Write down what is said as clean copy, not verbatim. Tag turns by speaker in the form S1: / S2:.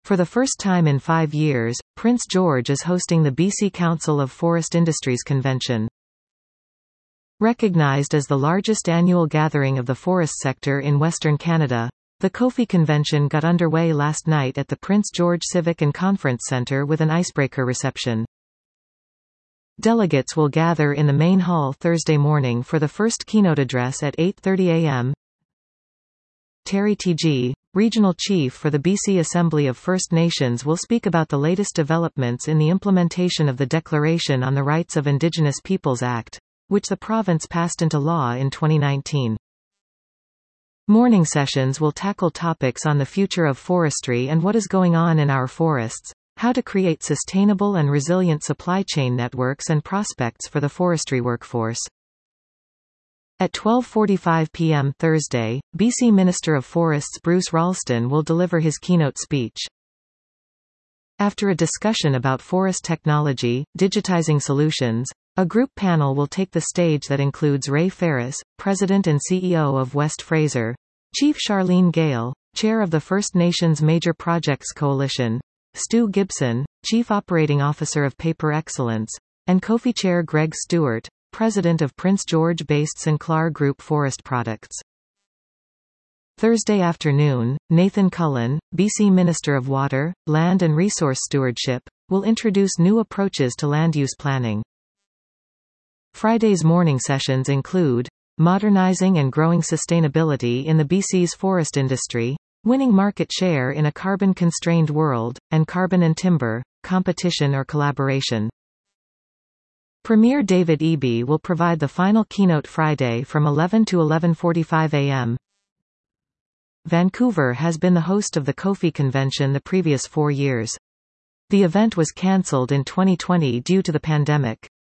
S1: For the first time in 5 years, Prince George is hosting the BC Council of Forest Industries Convention. Recognized as the largest annual gathering of the forest sector in Western Canada, the COFI convention got underway last night at the Prince George Civic and Conference Centre with an icebreaker reception. Delegates will gather in the main hall Thursday morning for the first keynote address at 8:30 a.m. Terry T.G., Regional Chief for the BC Assembly of First Nations, will speak about the latest developments in the implementation of the Declaration on the Rights of Indigenous Peoples Act, which the province passed into law in 2019. Morning sessions will tackle topics on the future of forestry and what is going on in our forests, how to create sustainable and resilient supply chain networks, and prospects for the forestry workforce. At 12:45 p.m. Thursday, BC Minister of Forests Bruce Ralston will deliver his keynote speech. After a discussion about forest technology, digitizing solutions, a group panel will take the stage that includes Ray Ferris, President and CEO of West Fraser, Chief Charlene Gale, Chair of the First Nations Major Projects Coalition, Stu Gibson, Chief Operating Officer of Paper Excellence, and COFI Chair Greg Stewart, President of Prince George-based Sinclair Group Forest Products. Thursday afternoon, Nathan Cullen, BC Minister of Water, Land and Resource Stewardship, will introduce new approaches to land use planning. Friday's morning sessions include modernizing and growing sustainability in the BC's forest industry, winning market share in a carbon-constrained world, and carbon and timber, competition or collaboration. Premier David Eby will provide the final keynote Friday from 11 to 11:45 a.m. Vancouver has been the host of the COFI convention the previous 4 years. The event was cancelled in 2020 due to the pandemic.